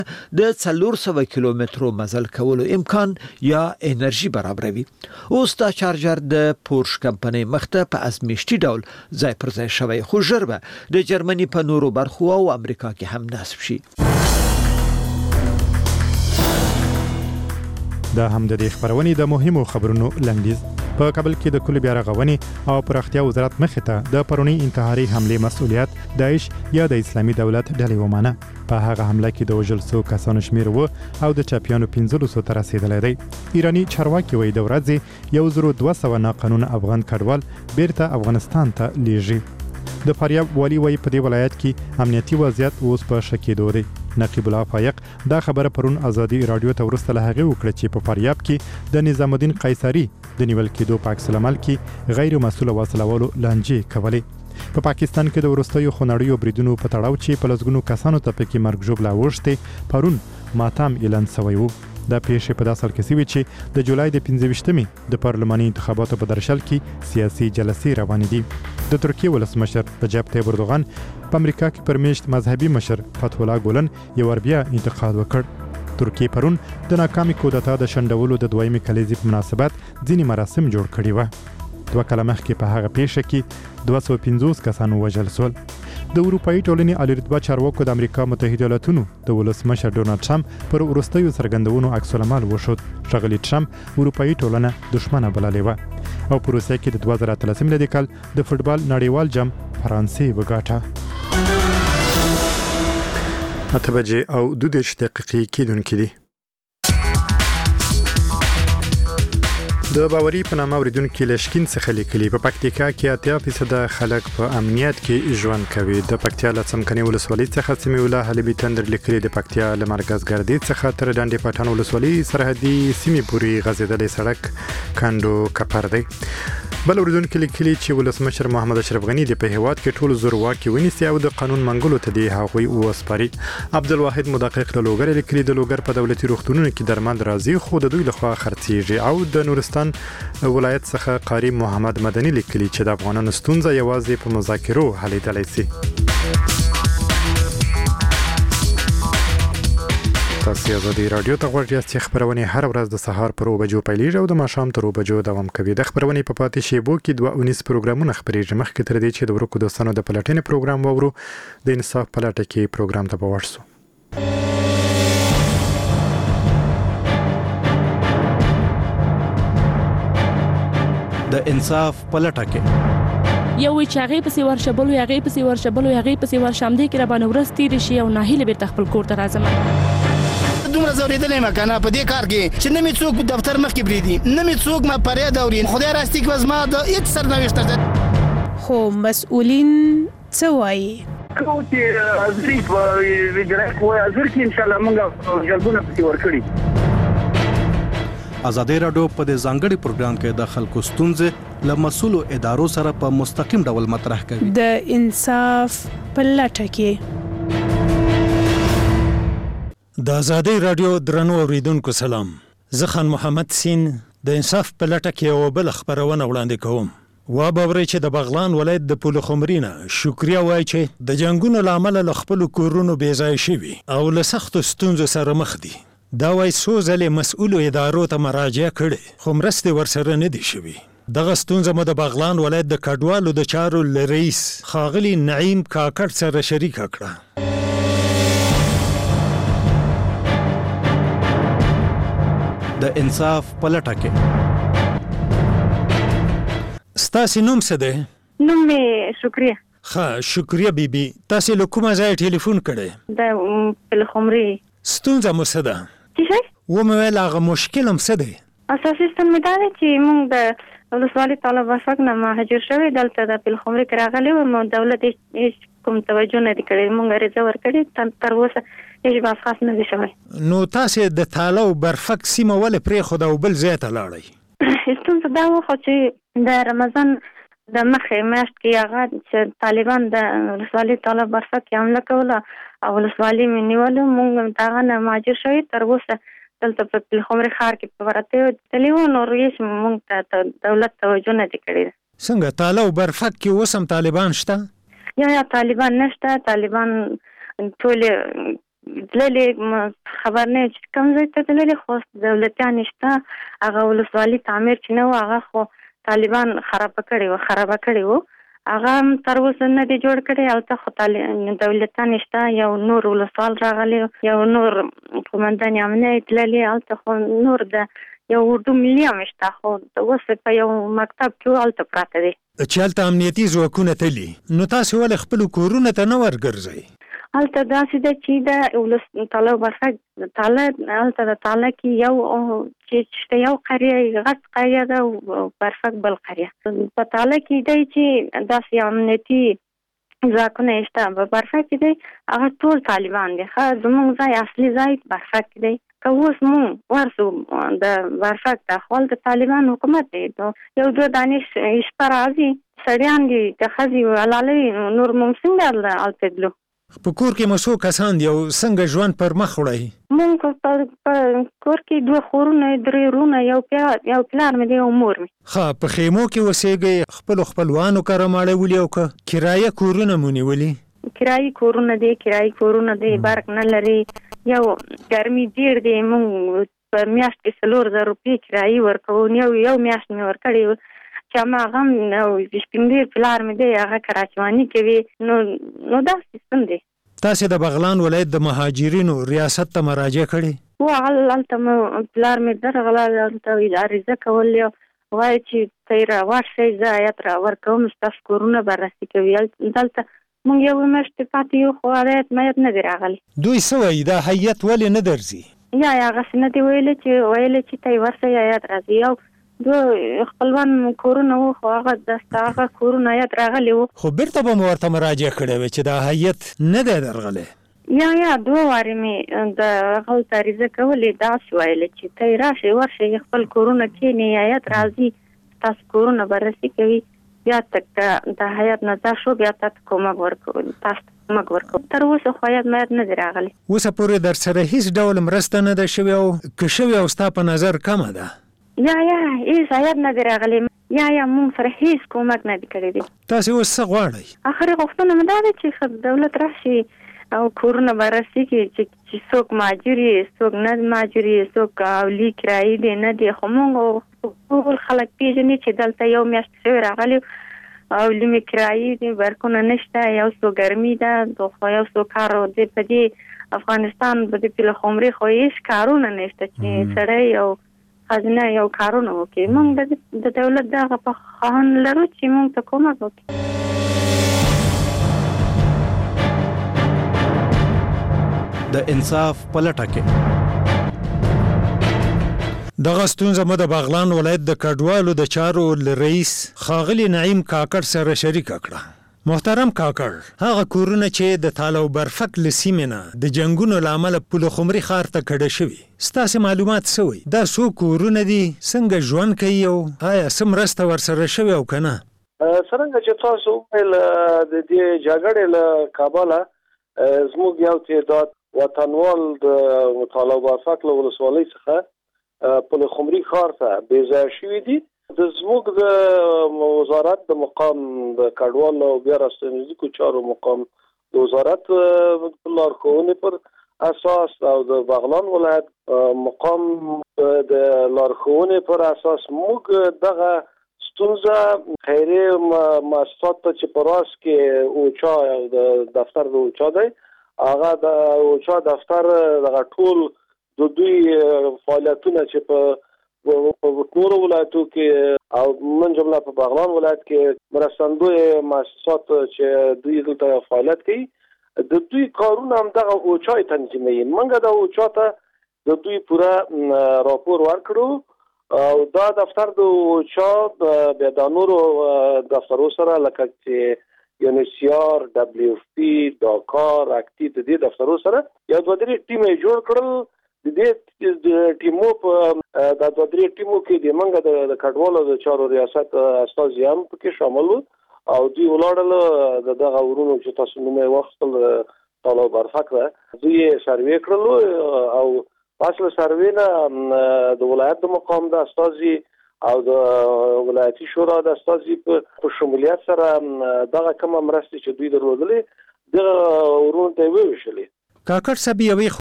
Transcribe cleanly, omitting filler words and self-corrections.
د 400 کیلومترو مزل کولو امکان یا انرژي برابروي. اوس دا چارجر د پورش کمپنۍ مخته په ازمیشتي ډول ځای پر ځای شوی، خو ژر به د جرمني په نورو برخو او امریکا کې هم نصب شي. دا هم د دې خبرونې د مهمو خبرونو لنډیز. په کابل کې د کلي بیا رغونې او پراختیا وزارت مخې ته د پرونی انتحاري حمله مسؤلیت داعش یا د اسلامي دولت ډلې ومانه. په هغه حمله کې د وژل شوو کسانو شمیر و او د چاپیانو 1500 ته رسیدلی دی. ایرانی چارواکي وایي د ورځې 1200 ناقانونه افغان کډوال بیرته افغانستان ته لیږي. د فاریاب والی وایي په دې ولایت کې امنیتي وضعیت اوس په ښه کېدو دی. نقیب الله فایق دا خبره پرون ازادي رادیو ته وروسته له هغې وکړه چې په فاریاب کې د نظام الدین قیصري د نیول کېدو په عکس العمل کې غیر مسؤله وسلوالو لانجې کولې. په پاکستان کې د وروستیو خونړیو بریدونو په تړاو چې په لسګونو کسانو ته پکې مرګ ژوبله اوښتې پرون ماتم اعلان شوی و. دا پیښې په داسې حال کې شوې چې د جولای د 15مې د پارلماني انتخاباتو په درشل کې سیاسي جلسې روانې دي. د ترکیې ولسمشر رجب طیب اردوغان په امریکا کې پر میشت مذهبي مشر فتح الله ګولن یو بیا انتقاد وکړ. ترکیې پرون د ناکامې کودتا د شنډولو د دویمې کلیزې په مناسبت ځینې مراسم جوړ کړي وو. 2 کاله مخکې په هغه پیښه کې 250 کسان وژل شول. د اروپایي ټولنې عالی رتبه چارواکو د امریکا متحده ایالاتونو د ولسمشر ډونالد ټرمپ پر وروستیو څرګندونو عکس العمل وښود. ښاغلي ټرمپ اروپایي ټولنه دښمنه بللې وه او په روسیه کې د 2013 میلادي کال د فوټبال نړیوال جام فرانسې وګاټه. 8 بجې او 2 دقیقې کېدونکې دي. د باوري په نامه اوریدونکو لشکین څخه لیکلي په پکتیکا کې 80% خلک په امنیت کې ژوند کوي. د پکتیا له څمکني ولسوالۍ څخه سمیع الله حلیبي تندر لیکلي د پکتیا له مرکز ګردې څخه تر ډنډې پټان ولسوالۍ سرحدي سیمې پورې غځېدلی سړک کندو کپر دی. بل اوریدونکو لیکلي چې ولسمشر محمد اشرف غنی د په هیواد کې ټول زورواکي ونیسي او د قانون منګولو ته دی هغوی وسپاري. عبدالواحد مدقق له لوګر لیکلي د لوګر په دولتي روغتونونو کې درمل راځي خو د دوی لخوا خرڅیږي. او د نورستان ولایت څخه قاری محمد مدني لیکلي چې د افغانانو ستونزه یوازې په مذاکرو حلیدلی سي. تاسو ازادي رادیو ته غوږ یاست چې خبرونه هر ورځ د سهار پر 9 بجو پیلېږي او د ماښام تر 9 بجو دوام کوي. د خبرونه په پاتې شیبو کې 2 پروګرامونه خبرېږي. مخکې تر دې چې د ورکو دوستانو د پلاتینې پروګرام وورو د انصاف پلاټه کې پروګرام ته پورسو. د انصاف پلټه کې یو چاغې پسې ورشبلو یاغې پسې ورشبلو یاغې پسې ورشم دې کې را باندې ورځ تیرې شي او ناهیله بیرته خپل کور ته راځم. دومره زورېدلې ما کنه په دې کار کې چې نه مې څوک دفتر مخکې بریدي نه مې څوک ما پرې دوري. خدای راستي کې زما د هیڅ سرنوشت ده. خو مسؤلین څه وایي؟ کوتي ازري په ویډرک وای ازر کې ان شاء الله موږ جلبونه پسې ورکړي. ازادي رادیو په دې ځانګړي پروګرام کې د خلکو ستونزې له مسؤلو ادارو سره په مستقیم ډول مطرح کوي. د انصاف پلټه کې د ازادي رادیو درنو اوریدونکو سلام. زه خان محمد سین د انصاف پلټه کې یو بل خبرونه وړاندې کوم. وابوري چې د بغلان ولایت د پول خمرینه شکریا وایي چې د جنگونو لامل له خپل کورونو بیځای شوي او له سختو ستونزو سره مخ دي. دا وایي څو ځلې مسؤلو ادارو ته مراجعه کړې خو مرستې ورسره نه دي شوي. دغه ستونزه مو د بغلان ولایت د کډوالو د چارو رئیس ښاغلي نعیم کاکړ سره شریکه کړه. د انصاف پلټه کې ستاسو نوم څه دی؟ نوم مې شکریه. ښه شکریه بیبي، تاسو له کومه ځای ټلیفون کړی؟ د پل خمري. ستونزه مو څه ده؟ څه شی؟ ومې ویل هغه مشکل هم څه دی؟ اساسي ستونزه مې دا ده چې موږ د ولسوالۍ طالب افق نه مهاجر شوي دلته د پل خمري کې راغلي وو. دولت هیڅ کوم توجه نه دی کړی. موږ عریضه ورکړې تر اوسه هیڅ بحث خاص نه دی شوی. نو تاسو د تاله او برفک سیمه ولې پرېښوده او بل ځای ته لاړئ؟ ستونزه دا وه خو چې د رمضان د مخې میاشت کې هغه چې طالبان د ولسوالۍ طالب افق کې حمله کوله او ولسوالۍ مې نیولو. موږ د هغه نه مهاجر شوي تر اوسه دلته په پل خمري ښار کې په ورته تللي وو. نور هیڅ موږ ته دولت توجه نه دی کړی. څنګه تاله او برفک کې اوس هم طالبان شته؟ یا طالبان نشته. طالبان ټول دلې خبر نه چې کوم ځای ته دلې خو دولتيان نشته هغه ولسوالي تعمیر چې نو هغه خو طالبان خراب کړي وو هغه تر اوسه نه دی جوړ کړی او ته خو دولتيان نشته یو نور ولسوال راغلی یو نور قومندان امنیت تللی او ته خو نور د یو اردو ملي امشته خو اوس په یو مکتب کې الته پراته دي چې هلته امنیتي ځواکونه تلي نو تاسو ولې خپل کورونه ته نه ورګرځئ الته داسې ده چې د ولس تاله برفک تاله الته د تاله کې یو چې یو قريه غټ قريه ده او برفک بل قريه په تاله کې دی چې داسې امنیتي ځواکونه شته په برفک کې دی هغه ټول طالبان دي زموږ ځای اصلي ځای برفک دی که اوس مونږ ورسو د برفک ته خپل د طالبان حکومت دی یو دوه دانش شپه راځي سړیان دي د ښځې حلالوي نور مونږ څنګه هلته تلو په کور کې مو څو کسان دي او څنګه ژوند پر مخ وړئ مونږ په کور کې 2 خورونه 3 ورونه یو پلار مې دی او مور مې ښه په خیمو کې اوسېږئ خپلوانو کره ماړولي او که کرایه کورونه مو نیولي کرایي کورونه دی برق نه لري یو ګرمي ډېر دی مونږ په میاشت کې 4000 روپۍ کرایي ورکوو یو میاشت مې ورکړې چې ما غم نو سپینډیر پلار مې دی هغه کراچواني کوي نو دا سیستم دی تاسو د بغلان ولایت د مهاجرینو ریاست ته مراجعه کړې و هلته پلار مې درغله هلته عریضه کول وایي چې تیر ورشئ زه هیات را ورکوم ستاسو کورونه بررسي کوي دلته مونږ یو میاشت پاتې یو خو هیات نه دی راغلی دوی څه وایي دا هیات ولې نه درځي یا هغسې نه دي ویلې چې تی ورشئ هیات راځي یو دو خپلوان کورونه وو خو هغه کورونه هیات راغلی وو خو بیرته به مو ورته مراجعه کړې وې چې دا هیات نه دی درغلی یا 2 وارې مې د هغه عریضه کولې داسې ویلې چې تی راشئ ورشئ خپل کورونه کښېنئ هیات راځي تاسو کورونه بررسي کوي بیا تک د هیات نه شو بیا تاسو کومک ورکوو تر اوسه خو هیات نه دی راغلی اوسه پورې در سره هیڅ ډول مرسته نه ده شوې او که شوې او ستا په نظر کمه ده یا هیڅ هیات نه دی راغلی یا مونږ سره هیڅ کومک نه دی کړی دی تاسو اوس څه غواړئ اخري غوښتنه مې دا ده چې دولت راشي او کورونه بررسي کړي چې څوک مهاجر څوک نه مهاجر څوک اولي کرایي دی نه دی خو مونږ ټول خلک پیژني چې دلته یو میاشت شوی راغلی اولي مې کرایي دی برقونه نشته یو څو ګرمي ده خو یو څو کار دی په دې افغانستان په دې پلخمري خو هیڅ کارونه نشته چې سړی او خزنه یو کارونه وکړي مونږ د دولت دغه په خواهان لرو چې مونږ ته کومک وکړي د انصاف په لټه کې دغه ستونزه مو د بغلان ولایت د کډوالو د چارو رئیس ښاغلي نعیم کاکړ سره شریکه کړه محترم کاکړ هغه کورونه چې د تاله او برفک له سیمې نه د جنګونو له امله پلخمري ښار ته کډه شوي ستاسې معلومات څه وایي دا څو کورونه دي څنګه ژوند کوي او آیا څه مرسته ورسره شوې او که نه څرنګه چې تاسو وویل د دې جګړې له کابله زموږ یو تعداد وطنوال د تاله او برفک له ولسوالۍ څخه پلخمري ښار ته بېځایه شوي دي د زموږ د وزارت د مقام د کډوالو او بیا راستنیزیکو چارو مقام د وزارت لارښوونې پر اساس او د بغلان ولایت مقام د لارښوونې پر اساس موږ دغه ستونزه خیري مؤسسات ته چې په راس کې اوچا د دفتر د اوچا دی هغه د اوچا دفتر دغه ټول د دوی فعالیتونه چې په ټول ولایتو کې او من جمله په بغلان ولایت کې مرستندوی مؤسسات چې دوی دلته فعالیت کوي د دوی کارونه هم دغه اوچای تنظیموي موږ د اوچا ته د دوی پوره راپور ورکړو او دا دفتر د اوچا بیا د نورو دفترو سره لکه چې یونیسیار WFP داکار اکټي د دې دفترو سره یو دوه درې ټیم جوړ کړل د دې ټیمو په د دوه درې ټیمو کې د منګه د کډوالو د چارو ریاست استازي هم پکې شامل او دوی ولاړل دغه ورونو چې تاسو نومه واخیستل تاله برفک دوی سروې کړل او اصل سروې نه د ولایت د مقام د استازي او د ولایتي شورا د استازي په شمولیت سره دغه کوم مرستې چې دوی درلودلې د ورونو ته ویشلې کاکړ صاحب یوې